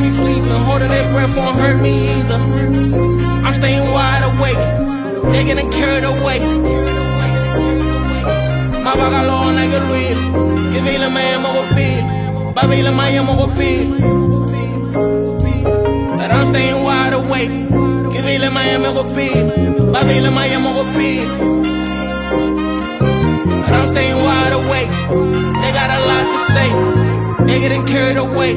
me sleeping. Holding their breath won't hurt me either. I'm staying wide awake. They getting carried away. Mabagalo na galwil. Kivile maya magopil. Babile maya magopil. But I'm staying wide awake. Kivile maya magopil. Babile maya magopil. But I'm staying wide awake. They got a lot to say. They getting carried away.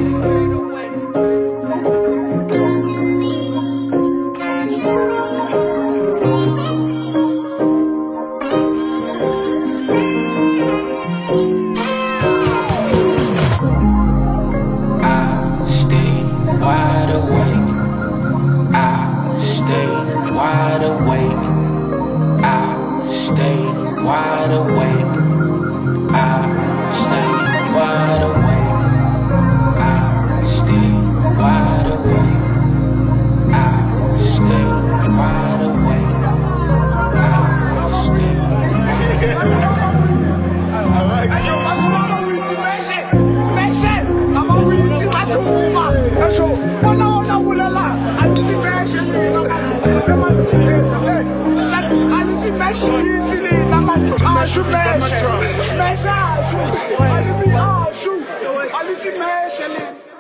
Wide awake, I stay wide awake, I stay wide awake, I stay wide awake, I stay wide awake, I stay Shoot!